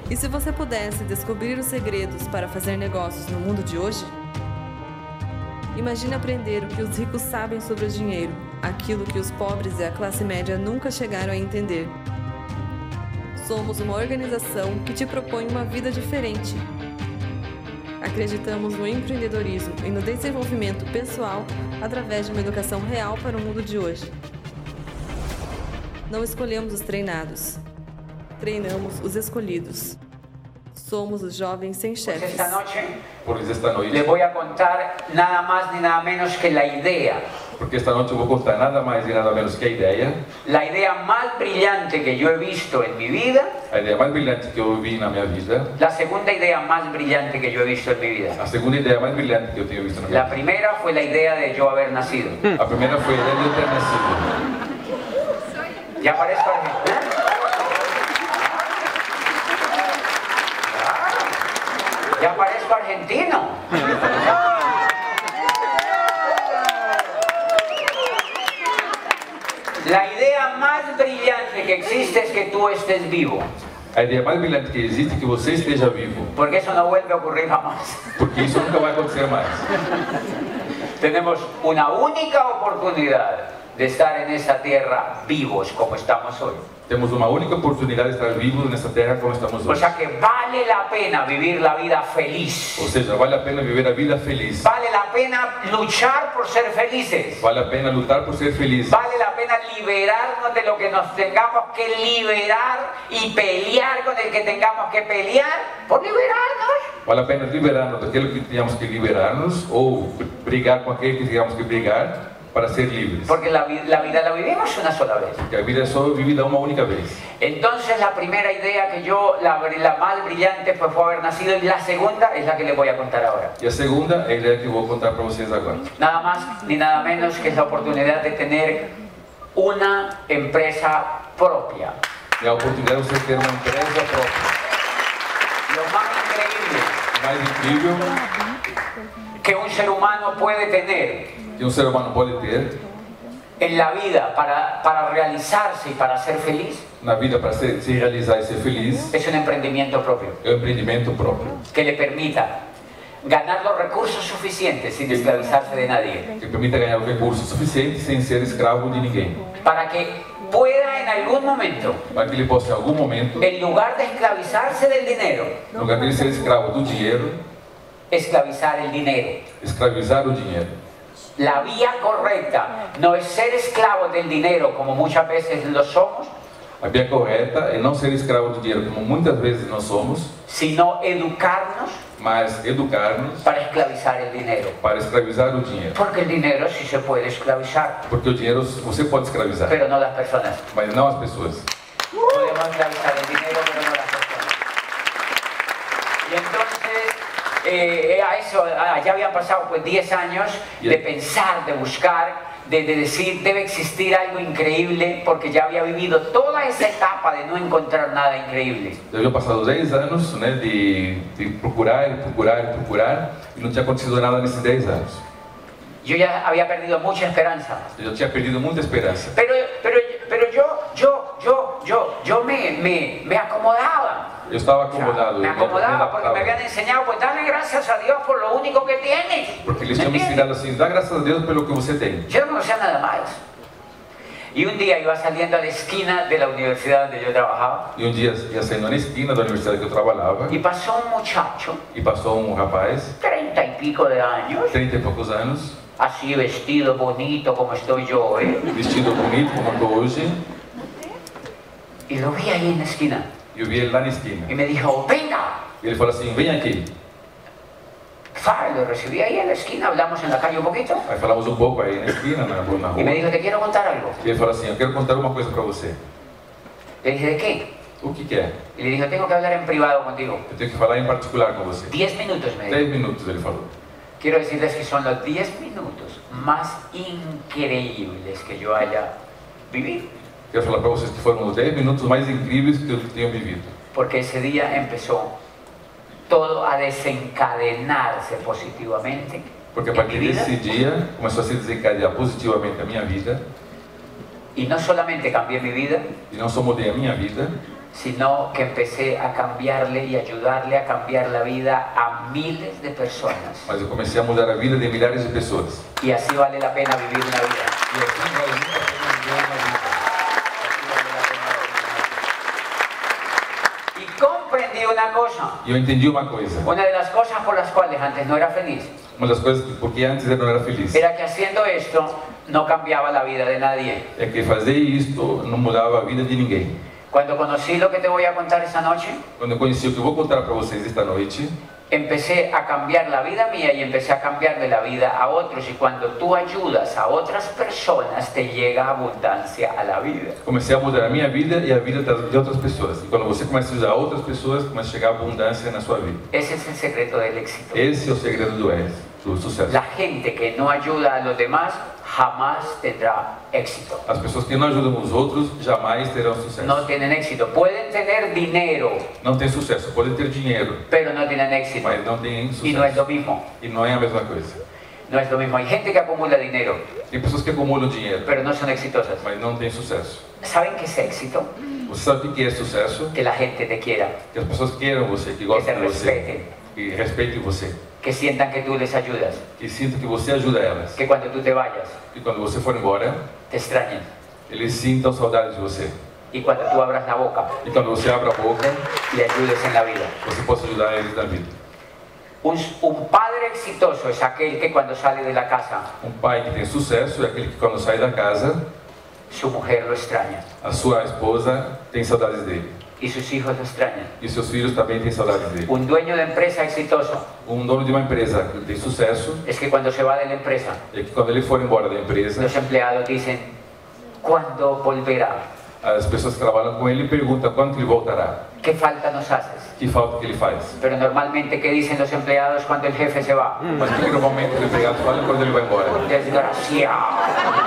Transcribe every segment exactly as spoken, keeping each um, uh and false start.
E se você pudesse descobrir os segredos para fazer negócios no mundo de hoje? Imagine aprender o que os ricos sabem sobre o dinheiro, aquilo que os pobres e a classe média nunca chegaram a entender. Somos uma organização que te propõe uma vida diferente. Acreditamos no empreendedorismo e no desenvolvimento pessoal através de uma educação real para o mundo de hoje. Não escolhemos os treinados. Treinamos os escolhidos. Somos os jovens sem chefes. Pues esta noche, Porque esta noche, les voy a contar nada más ni nada menos que la idea. porque esta noche vou contar nada mais e nada menos que a ideia, La idea más brillante que yo he visto en mi vida. a ideia mais brilhante que eu vi na minha vida, La segunda idea más brillante que yo he visto en mi vida. a segunda ideia mais brilhante que eu tenho visto na minha La primera fue la idea de yo haber nacido. vida. A primeira foi a ideia de eu ter nascido. Ya parezco argentino. Ya parezco argentino. La idea más brillante que existe es que tú estés vivo, A ideia mais brilhante que existe é que você esteja vivo, porque eso no vuelve a ocurrir jamás. porque isso nunca vai acontecer mais. Tenemos una única oportunidad de estar en esta tierra vivos como estamos hoy. Temos uma única oportunidade de estar vivos nessa terra como estamos O hoje. sea que vale la pena vivir la vida feliz. Ou seja, vale a pena viver a vida feliz. Vale la pena luchar por ser felices. Vale a pena lutar por ser feliz. Vale la pena liberarnos de lo que nos tengamos que liberar y pelear con el que tengamos que pelear por liberarnos. Vale a pena liberar-nos daquilo que tenhamos que liberar-nos ou brigar com aquele que tenhamos que brigar para ser livres. Porque la, vi- la vida la vivimos una sola vez. Porque a vida é só vivida uma única vez. Entonces la primera idea que yo, la, la más brillante pues, fue haber nacido, y la segunda es la que les voy a contar ahora. E a segunda é a ideia que eu vou contar para vocês agora. Nada más ni nada menos que es la oportunidad de tener una empresa propia. É a oportunidade de você ter uma empresa própria. Lo más increíble O mais incrível que un ser humano puede tener que um ser humano pode ter en la vida para, para realizarse y para ser feliz na vida para se, se realizar e ser feliz es un emprendimiento propio é o empreendimento próprio, que le permita ganar los recursos suficientes sin esclavizarse de nadie, que permita ganhar os recursos suficientes sem ser escravo de ninguém, para que pueda en algún momento, para que ele possa em algum momento, en lugar de esclavizarse del dinero, no lugar de ele ser escravo do dinheiro, esclavizar el dinero. escravizar o dinheiro. La vía correcta no es ser esclavos del dinero como muchas veces lo somos, A via correta é não ser escravo do dinheiro, como muitas vezes nós somos, sino educarnos mas educar-nos para esclavizar el dinero. para escravizar o dinheiro. Porque el dinero sí se puede esclavizar, Porque o dinheiro você pode escravizar, pero no las personas. mas não as pessoas. Podemos esclavizar el dinero, pero no las personas. Y entonces, eh, a eso, ah, ya habían pasado pues diez años de pensar, de buscar, de, de decir, debe existir algo increíble, porque ya había vivido toda esa etapa de no encontrar nada increíble. Já haviam passado dez anos, né, de, de procurar, e procurar, e procurar, e não tinha acontecido nada nesses dez anos. Yo ya había perdido mucha esperanza. Eu já tinha perdido muita esperança. Pero, pero, pero yo, yo, yo, yo, yo me, me, me acomodaba. Eu estava O sea, acomodado, me eu acomodaba porque me adaptava. habían enseñado, pues dale gracias a Dios por lo único que tienes. Porque eles ¿Me tinham me entiendes? ensinado assim, dá graças a Deus pelo que você tem. Yo no conocía nada más. Y un día iba saliendo a la esquina de la universidad donde yo trabajaba E um dia ia saindo na esquina da universidade que eu trabalhava, y pasó un muchacho, e passou um rapaz, treinta y pico de años, trinta e poucos anos, así vestido, bonito como estoy yo hoy, vestido bonito como eu tô hoje, y lo vi ahí en la esquina. e eu vi ele lá na esquina. Y me dijo, venga. E ele falou assim, vem aqui. Fa, lo recibí ahí en la esquina, hablamos en la calle un poquito, Aí falamos um pouco aí na esquina, na, na y me rua. dijo, te quiero contar algo. E ele falou assim, eu quero contar uma coisa para você. Le dije, ¿de qué? O que que é? Y le dijo, tengo que hablar en privado contigo. Eu tenho que falar em particular com você. Diez minutos, me dijo. Dez minutos, ele falou. Quiero decirles que son los diez minutos más increíbles que yo haya vivido. Quero falar para vocês que foram os dez minutos mais incríveis que eu tenho vivido. Porque ese día empezó todo a desencadenarse positivamente Porque a en mi partir vida. desse dia começou a se desencadear positivamente a minha vida. Y no solamente cambié mi vida, E não só mudei a minha vida, sino que empecé a cambiarle y ayudarle a cambiar la vida a miles de personas. Mas eu comecei a mudar a vida de milhares de pessoas. Y así vale la pena vivir una vida. E assim vale muito a pena viver uma vida. Y comprendí una cosa. E eu entendi uma coisa. Una de las cosas por las cuales antes no era feliz Uma das coisas porque antes eu não era feliz era que haciendo esto no cambiaba la vida de nadie. é que fazer isto não mudava a vida de ninguém. Cuando conocí lo que te voy a contar esta noche, Quando eu conheci o que eu vou contar para vocês esta noite, empecé a cambiar la vida mía y empecé a cambiarle la vida a otros. Y cuando tú ayudas a otras personas, te llega abundancia a la vida. comecei a mudar a minha vida e a vida das- de outras pessoas. E quando você começa a ajudar outras pessoas, começa a chegar abundância na sua vida. Ese es el secreto del éxito. Esse é o segredo do êxito, do sucesso. La gente que no ayuda a los demás jamás tendrá éxito. As pessoas que não ajudam os outros jamais terão sucesso. No tienen éxito. Pueden tener dinero, Não tem sucesso. Podem ter dinheiro, pero no tienen éxito. mas não tem Y no es sucesso. lo mismo. E não é a mesma coisa. No es lo mismo. Hay gente que acumula dinero, Tem pessoas que acumulam dinheiro, pero no son exitosas. mas não tem sucesso. ¿Saben qué es éxito? Você sabe o que é sucesso? Que la gente te quiera, Que as pessoas queiram você, que que gostem te de você, respeten, que respeitem você, que sientan que tú les ayudas, que sintam que você ajuda elas. que cuando tú te vayas, E quando você for embora, te extrañen. eles sintam saudade de você. Y cuando tú abras la boca, E quando você abre a boca, le ayudes en la vida. você possa ajudar eles na vida. Un, un padre exitoso es aquel que cuando sale de la casa, Um pai que tem sucesso é aquele que quando sai da casa, su mujer lo extraña a sua esposa tem saudades dele. y sus hijos lo extrañan. E seus filhos também têm saudades dele. Un dueño de empresa exitoso Um dono de uma empresa que tem sucesso es que cuando se va de la empresa, é que quando ele for embora da empresa, los empleados dicen, ¿cuándo volverá? as pessoas que trabalham com ele perguntam quando que ele voltará, ¿Qué falta nos haces? que falta que ele faz. Pero normalmente, ¿qué dicen los empleados cuando el jefe se va? Mas o que normalmente os empregados falam quando ele vai embora? Desgraciado.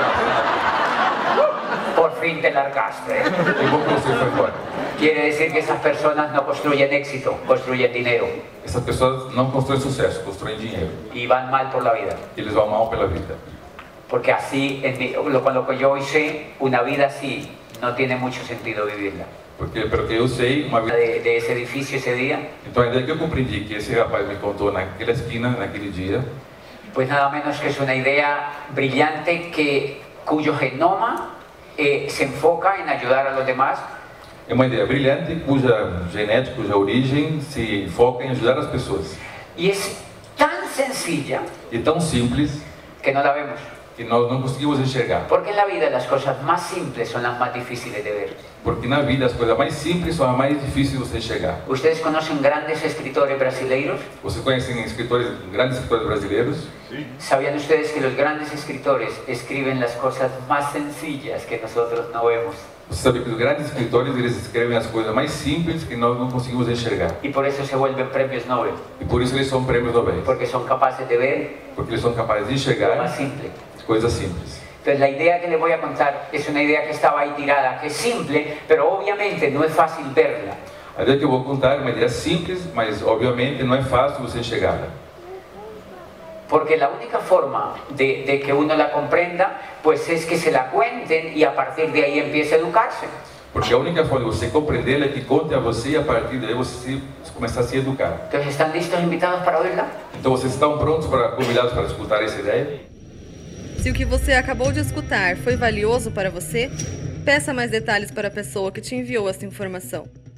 Por fin te largaste. Que bom que você foi embora. Quiere decir que esas personas no construyen éxito, construyen dinero Essas pessoas não constroem sucesso, constroem dinheiro. y van mal por la vida. Eles vão mal pela vida. Porque así, en mi- lo, con lo que yo hoy sé, una vida así no tiene mucho sentido vivirla. Porque, pelo que eu sei, uma vida... De, de ese edificio ese día, Então, a ideia que eu compreendi que esse rapaz me contou naquela esquina, naquele dia, pues nada menos que es una idea brillante que, cuyo genoma eh, se enfoca en ayudar a los demás. é uma ideia brilhante, cuja genética, cuja origem se foca em ajudar as pessoas. Y es tan sencilla E tão simples que no la vemos. que nós não conseguimos enxergar. Porque en la vida las cosas más simples son las más difíciles de ver. Porque na vida as coisas mais simples são as mais difíceis de você enxergar. ¿Ustedes conocen grandes escritores brasileiros? Vocês conhecem escritores, grandes escritores brasileiros? ¿Sabían ustedes que los grandes escritores escriben las cosas más sencillas que nosotros no vemos? Você sabe que os grandes escritores, eles escrevem as coisas mais simples que nós não conseguimos enxergar. Y por eso se vuelven premios Nobel, E por isso eles são prêmios Nobel. porque son capaces de ver Porque eles são capazes de lo enxergar más simple. coisas simples. Entonces la idea que les voy a contar es una idea que estaba ahí tirada, que es simple, pero obviamente no es fácil verla. A ideia que eu vou contar é uma ideia simples, mas obviamente não é fácil você enxergá-la. Porque la única forma de, de que uno la comprenda, pues es que se la cuenten y a partir de ahí empiece a educarse. Porque a única forma de você compreendê-la é que conte a você e a partir daí você se, começar a se educar. Entonces, ¿están listos invitados para oírla? Então vocês estão prontos para convidados para escutar essa ideia? Se o que você acabou de escutar foi valioso para você, peça mais detalhes para a pessoa que te enviou essa informação.